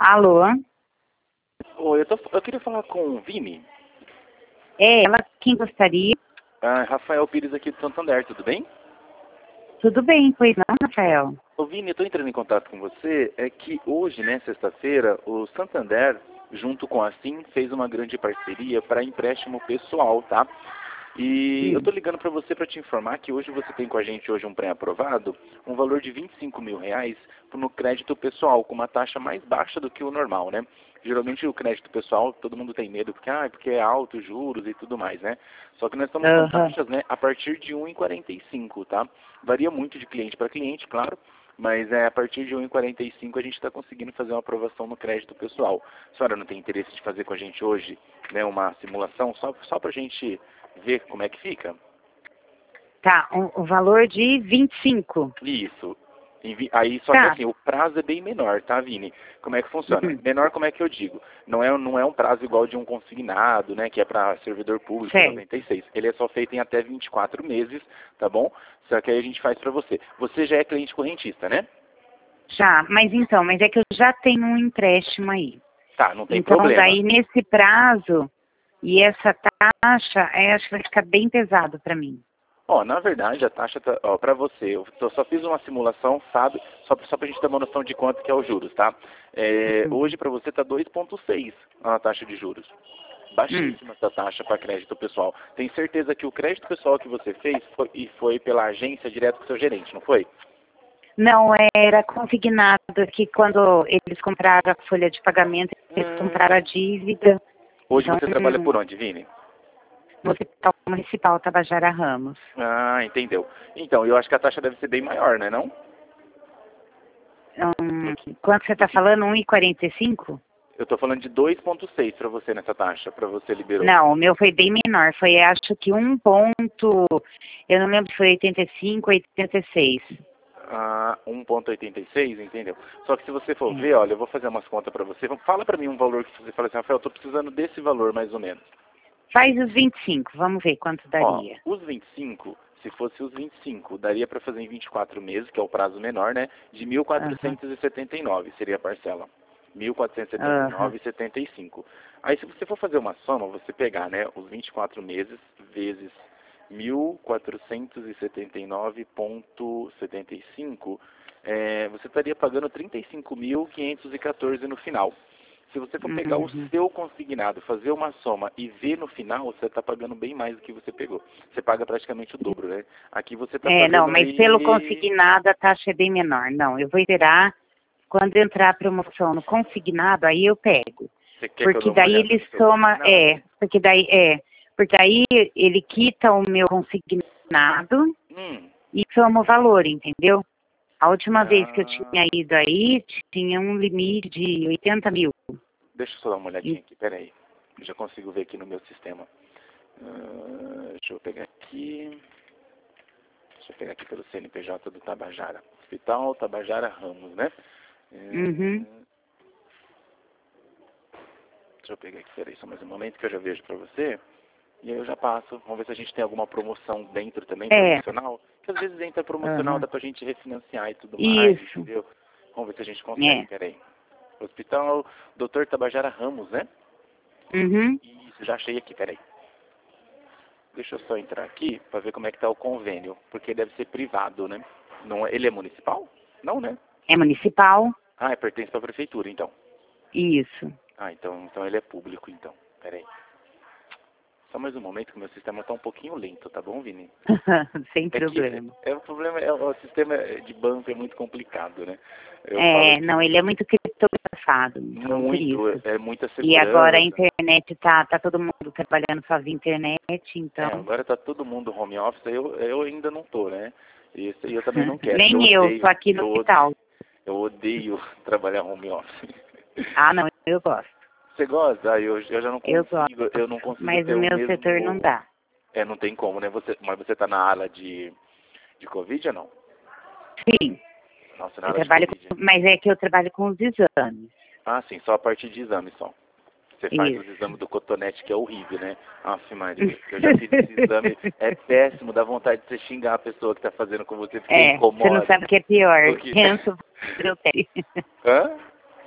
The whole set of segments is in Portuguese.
Alô? Oi, eu queria falar com o Vini. É ela quem gostaria? Rafael Pires aqui de Santander, tudo bem? Tudo bem, pois não, Rafael? Ô Vini, eu estou entrando em contato com você, é que hoje, né, sexta-feira, o Santander, junto com a Sim, fez uma grande parceria para empréstimo pessoal, tá? E eu estou ligando para você para te informar que hoje você tem com a gente hoje um pré-aprovado, um valor de R$ 25.000 no crédito pessoal, com uma taxa mais baixa do que o normal, né? Geralmente o crédito pessoal, todo mundo tem medo, porque é alto, juros e tudo mais, né? Só que nós estamos com taxas, né, a partir de 1,45, tá? Varia muito de cliente para cliente, claro, mas a partir de 1,45 a gente está conseguindo fazer uma aprovação no crédito pessoal. A senhora não tem interesse de fazer com a gente hoje, né, uma simulação, só para a gente ver como é que fica? Tá, o valor de 25. Isso. Aí, só que Tá. assim, o prazo é bem menor, tá, Vini? Como é que funciona? Menor, como é que eu digo? Não é um prazo igual de um consignado, né, que é para servidor público, Certo. 96. Ele é só feito em até 24 meses, tá bom? Só que aí a gente faz para você. Você já é cliente correntista, né? Já, mas é que eu já tenho um empréstimo aí. Tá, não tem Então, problema. daí nesse prazo e essa taxa, acho que vai ficar bem pesado para mim. Na verdade, a taxa, para você, eu só fiz uma simulação, sabe? Só pra gente ter uma noção de quanto que é os juros, tá? Hoje, para você, tá 2,6 a taxa de juros. Baixíssima essa taxa para crédito pessoal. Tem certeza que o crédito pessoal que você fez foi pela agência direto com o seu gerente, não foi? Não, era consignado que quando eles compraram a folha de pagamento, eles compraram a dívida. Hoje Então, você trabalha por onde, Vini? no Hospital Municipal Tabajara Ramos. Ah, entendeu. Então, eu acho que a taxa deve ser bem maior, né, não? Quanto você está falando? 1,45? Eu tô falando de 2,6 para você nessa taxa, para você liberou. Não, o meu foi bem menor. Foi, acho que eu não lembro se foi 85 ou 86. 1,86, entendeu? Só que se você for ver, olha, eu vou fazer umas contas para você. Fala para mim um valor que você fala assim, Rafael, eu tô precisando desse valor mais ou menos. Faz os 25, vamos ver quanto daria. Os 25, se fosse os 25, daria para fazer em 24 meses, que é o prazo menor, né? De 1.479 seria a parcela. 1.479,75. Aí se você for fazer uma soma, você pegar, né, os 24 meses vezes 1.479,75, você estaria pagando 35.514 no final. Se você for pegar o seu consignado, fazer uma soma e ver no final, você está pagando bem mais do que você pegou. Você paga praticamente o dobro, né? Aqui você está pagando Não, mas pelo consignado a taxa é bem menor. Não, eu vou esperar quando entrar a promoção no consignado, aí eu pego. Porque daí ele soma, porque daí ele quita o meu consignado e soma o valor, entendeu? A última vez que eu tinha ido aí, tinha um limite de 80 mil. Deixa eu só dar uma olhadinha aqui, peraí. Eu já consigo ver aqui no meu sistema. Deixa eu pegar aqui. Deixa eu pegar aqui pelo CNPJ do Tabajara. Hospital Tabajara Ramos, né? Deixa eu pegar aqui, peraí, só mais um momento que eu já vejo pra você. E aí eu já passo. Vamos ver se a gente tem alguma promoção dentro também, promocional. Que às vezes entra promocional, dá pra gente refinanciar e tudo mais, entendeu? Vamos ver se a gente consegue, peraí. Hospital Dr. Tabajara Ramos, né? Isso, já achei aqui, peraí. Deixa eu só entrar aqui para ver como é que tá o convênio, porque deve ser privado, né? Não, ele é municipal? Não, né? É municipal. Pertence para a prefeitura, então. Isso. Então ele é público, então. Peraí. Só mais um momento que o meu sistema está um pouquinho lento, tá bom, Vini? Sem problema. O problema o sistema de banco é muito complicado, né? Não, ele é muito criptografado, então por isso. É muita segurança. E agora a internet tá todo mundo trabalhando só via internet, então. Agora tá todo mundo home office, eu ainda não tô, né? E eu também não quero. Nem eu, tô aqui no hospital. Eu odeio trabalhar home office. Não, eu gosto. Você gosta? Eu já não consigo, eu não consigo mas ter o meu setor não dá. Não tem como, né? Mas você tá na ala de Covid ou não? Sim. Nossa, na ala de Covid. Mas é que eu trabalho com os exames. Sim, só a partir de exame só. Você faz os exames do cotonete, que é horrível, né? Aff, Maria, eu já fiz esse exame, é péssimo, dá vontade de você xingar a pessoa que tá fazendo com você, porque incomoda. Você não sabe o que é pior. Penso, eu tenho. Hã?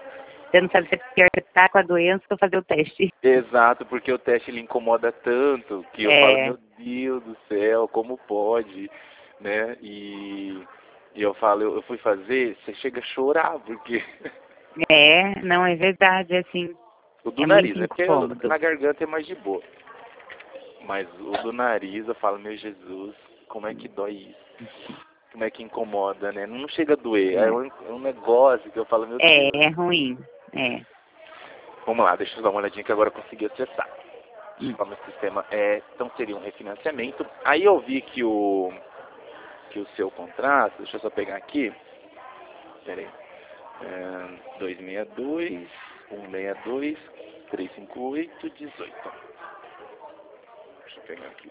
Você não sabe se é pior que tá com a doença ou fazer o teste. Exato, porque o teste ele incomoda tanto que eu falo, meu Deus do céu, como pode, né? E eu falo, eu fui fazer, você chega a chorar, porque... Não, é verdade, assim. O do É nariz, muito né? Porque incômodo. na garganta é mais de boa. Mas o do nariz, eu falo, meu Jesus, como é que dói isso? Como é que incomoda, né? Não chega a doer, é um negócio que eu falo, meu Deus. É ruim, Vamos lá, deixa eu dar uma olhadinha que agora eu consegui acessar. Como o sistema então seria um refinanciamento. Aí eu vi que o seu contrato, deixa eu só pegar aqui, peraí, 262, 162, 358, 18. Deixa eu pegar aqui.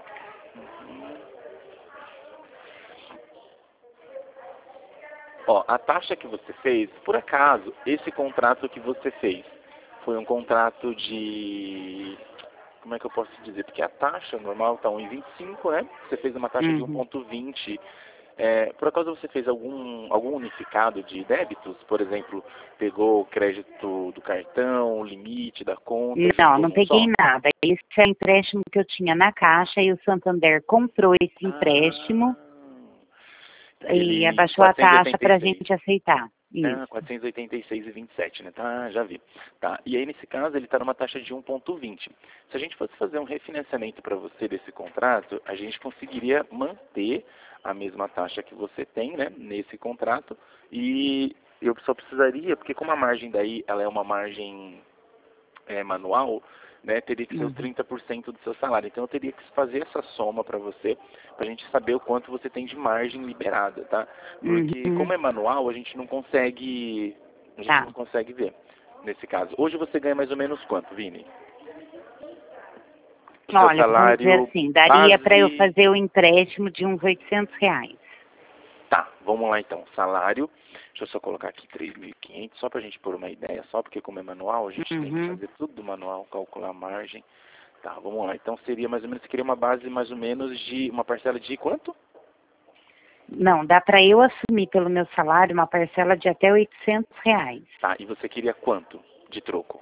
Ó, a taxa que você fez, por acaso, esse contrato que você fez, foi um contrato de... Como é que eu posso dizer? Porque a taxa normal está 1,25, né? Você fez uma taxa de 1,20. Por acaso você fez algum unificado de débitos? Por exemplo, pegou o crédito do cartão, o limite da conta? Não peguei nada. Esse é o empréstimo que eu tinha na Caixa e o Santander comprou esse empréstimo e abaixou a taxa para a gente aceitar. Isso. 486,27, né? Tá, já vi. Tá. E aí, nesse caso, ele está numa taxa de 1,20. Se a gente fosse fazer um refinanciamento para você desse contrato, a gente conseguiria manter a mesma taxa que você tem, né, nesse contrato, e eu só precisaria, porque como a margem daí, ela é uma margem manual, né, teria que ser os 30% do seu salário. Então eu teria que fazer essa soma para você, para a gente saber o quanto você tem de margem liberada, tá? Porque como é manual, a gente não consegue ver nesse caso. Hoje você ganha mais ou menos quanto, Vini? Olha, vamos dizer assim, daria para eu fazer o empréstimo de uns R$800. Tá, vamos lá então. Salário, deixa eu só colocar aqui 3.500, só pra gente pôr uma ideia, só porque como é manual, a gente tem que fazer tudo do manual, calcular a margem. Tá, vamos lá. Então seria mais ou menos, você queria uma base mais ou menos de, uma parcela de quanto? Não, dá para eu assumir pelo meu salário uma parcela de até R$800. Tá, e você queria quanto de troco?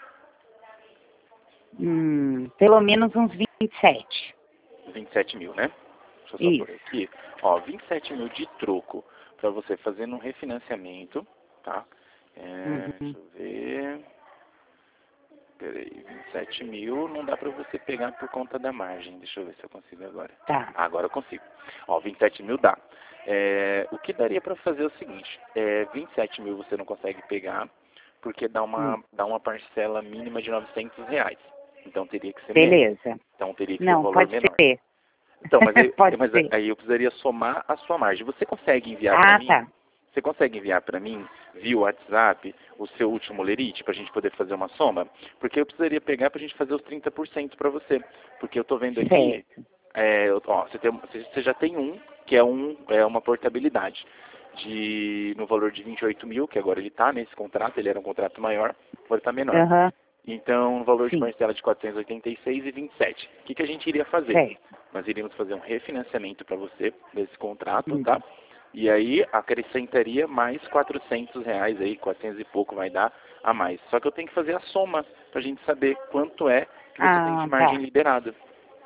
Pelo menos uns 27. 27 mil, né? Deixa eu só pôr aqui. Ó, 27 mil de troco para você fazer um refinanciamento, tá? Deixa eu ver. Peraí, 27 mil não dá para você pegar por conta da margem. Deixa eu ver se eu consigo agora. Tá. Agora eu consigo. Ó, 27 mil dá. O que daria para fazer é o seguinte. 27 mil você não consegue pegar porque dá uma parcela mínima de R$900. Então teria que ser menos. Então teria que ser um valor menor. Ser. Então, mas aí eu precisaria somar a sua margem. Você consegue enviar para mim? Tá. Você consegue enviar para mim, via WhatsApp, o seu último lerite, para a gente poder fazer uma soma? Porque eu precisaria pegar para a gente fazer os 30% para você. Porque eu estou vendo aqui, você já tem que é uma portabilidade no valor de 28 mil, que agora ele está nesse contrato, ele era um contrato maior, agora está menor. Então, o valor de parcela de 486,27. O que a gente iria fazer? Nós iríamos fazer um refinanciamento para você desse contrato, tá? E aí acrescentaria mais R$400 aí, 400 e pouco vai dar a mais. Só que eu tenho que fazer a soma para a gente saber quanto é que você tem de margem liberada.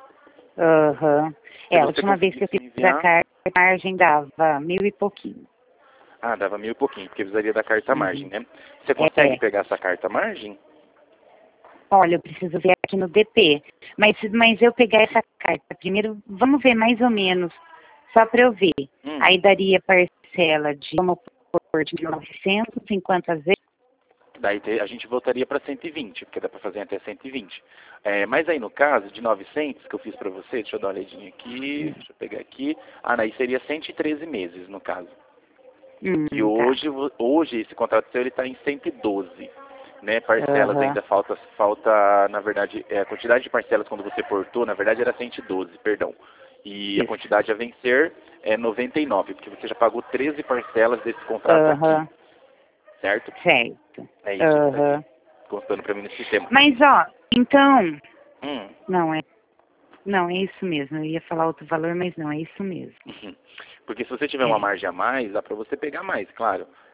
A última vez que eu fiz a carta, a margem dava 1.000 e pouquinho. Ah, dava 1.000 e pouquinho, porque precisaria da carta margem, né? Você consegue pegar essa carta margem? Olha, eu preciso ver aqui no DP. Mas eu pegar essa carta, primeiro, vamos ver mais ou menos, só para eu ver. Aí daria parcela de, vamos pôr, de 950 vezes. Daí a gente voltaria para 120, porque dá para fazer até 120. Mas aí no caso de 900 que eu fiz para você, deixa eu dar uma olhadinha aqui, deixa eu pegar aqui. Daí seria 113 meses no caso. E hoje esse contrato seu ele está em 112. Né, parcelas ainda falta, na verdade, a quantidade de parcelas quando você portou, na verdade era 112, perdão. E a quantidade a vencer é 99, porque você já pagou 13 parcelas desse contrato aqui. Certo? Certo. É isso que tá aqui, constando para mim no sistema. Mas, então... Não, é isso mesmo. Eu ia falar outro valor, mas não, é isso mesmo. Porque se você tiver uma margem a mais, dá para você pegar mais, claro.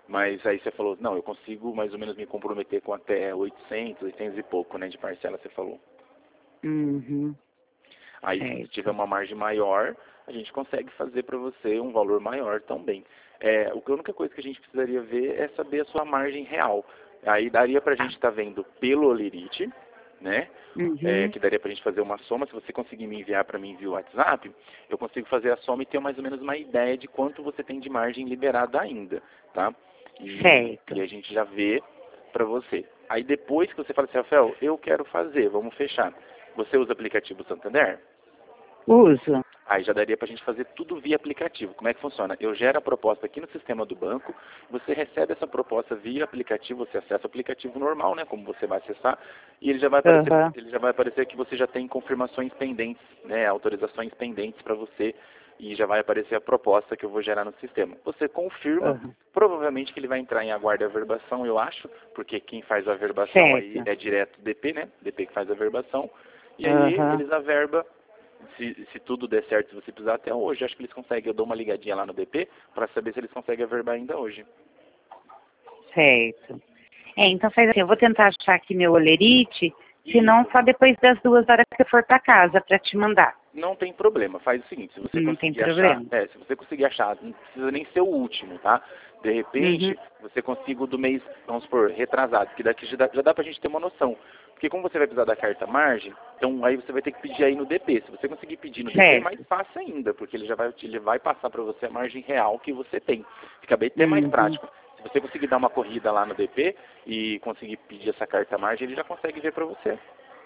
Mas aí você falou, não, eu consigo mais ou menos me comprometer com até 800 e pouco, né, de parcela, você falou. Uhum. Aí, se tiver uma margem maior, a gente consegue fazer para você um valor maior também. A única coisa que a gente precisaria ver é saber a sua margem real. Aí daria para a gente estar vendo pelo Olerite, né? Uhum. Que daria para a gente fazer uma soma. Se você conseguir me enviar para mim via WhatsApp, eu consigo fazer a soma e ter mais ou menos uma ideia de quanto você tem de margem liberada ainda, tá? Certo. E a gente já vê para você. Aí depois que você fala assim, Rafael, eu quero fazer, vamos fechar. Você usa o aplicativo Santander? Uso. Aí já daria para a gente fazer tudo via aplicativo. Como é que funciona? Eu gero a proposta aqui no sistema do banco, você recebe essa proposta via aplicativo, você acessa o aplicativo normal, né, como você vai acessar, e ele já vai aparecer, que você já tem confirmações pendentes, né, autorizações pendentes para você, e já vai aparecer a proposta que eu vou gerar no sistema. Você confirma, provavelmente que ele vai entrar em aguardo e averbação, eu acho, porque quem faz a averbação aí é direto DP, né, DP que faz a averbação, e aí eles averbam. Se tudo der certo, se você precisar até hoje, acho que eles conseguem. Eu dou uma ligadinha lá no DP para saber se eles conseguem averbar ainda hoje. Certo. Então faz assim, eu vou tentar achar aqui meu Olerite, se não, só depois das 2 horas que eu for para casa para te mandar. Não tem problema, faz o seguinte, se você conseguir achar, se você conseguir achar, não precisa nem ser o último, tá? De repente, você consiga o do mês, vamos supor, retrasado, que daqui já dá pra gente ter uma noção. Porque como você vai precisar da carta margem, então aí você vai ter que pedir aí no DP. Se você conseguir pedir no DP, é mais fácil ainda, porque ele vai passar para você a margem real que você tem. Fica bem até mais prático. Se você conseguir dar uma corrida lá no DP e conseguir pedir essa carta margem, ele já consegue ver para você.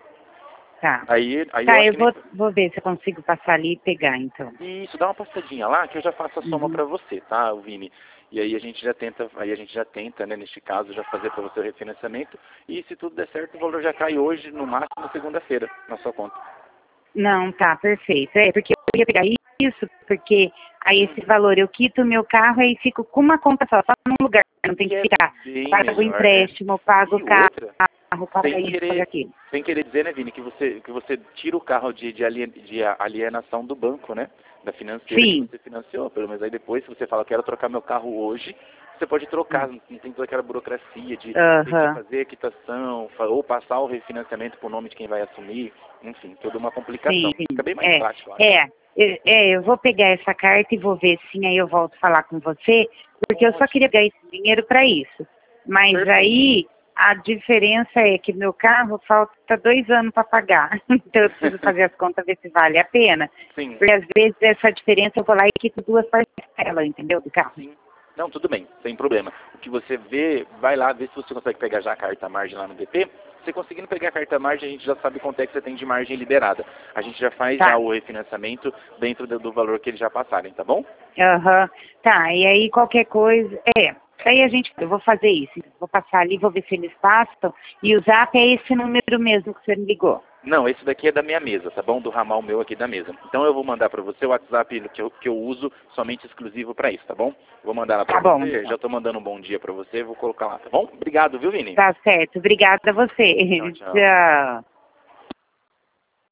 Tá. Aí eu vou ver se eu consigo passar ali e pegar, então. Isso, dá uma passadinha lá que eu já faço a soma para você, tá, Vini? E aí a gente já tenta, né, neste caso, já fazer para você o refinanciamento. E se tudo der certo, o valor já cai hoje, no máximo segunda-feira, na sua conta. Não, tá, perfeito. Porque eu ia pegar isso, porque aí esse valor eu quito o meu carro e fico com uma conta só num lugar. Não tem que ficar, pago o empréstimo, pago o carro, pago isso, pago aquilo. Sem querer dizer, né, Vini, que você tira o carro de alienação do banco, né? Da financeira que você financiou. Pelo menos aí depois, se você fala, quero trocar meu carro hoje, você pode trocar, não tem toda aquela burocracia de ter que fazer a quitação, ou passar o refinanciamento para o nome de quem vai assumir, enfim, toda uma complicação. Fica bem mais prático, acho. Eu vou pegar essa carta e vou ver sim, aí eu volto a falar com você, porque eu só queria ganhar esse dinheiro para isso. Mas aí a diferença é que meu carro falta 2 anos para pagar. Então eu preciso fazer as contas, ver se vale a pena. Sim. Porque às vezes essa diferença eu vou lá e quito 2 parcelas, entendeu, do carro. Sim. Não, tudo bem, sem problema. O que você vê, vai lá ver se você consegue pegar já a carta margem lá no DP. Você conseguindo pegar a carta margem, a gente já sabe quanto é que você tem de margem liberada. A gente já faz já o refinanciamento dentro do valor que eles já passarem, tá bom? Tá, e aí qualquer coisa... Aí eu vou fazer isso. Vou passar ali, vou ver se eles passam. E o zap é esse número mesmo que você me ligou. Não, esse daqui é da minha mesa, tá bom? Do ramal meu aqui da mesa. Então eu vou mandar para você o WhatsApp que eu uso somente exclusivo para isso, tá bom? Vou mandar lá para você. Então. Já tô mandando um bom dia para você, vou colocar lá, tá bom? Obrigado, viu, Vini? Tá certo. Obrigada a você. Tchau.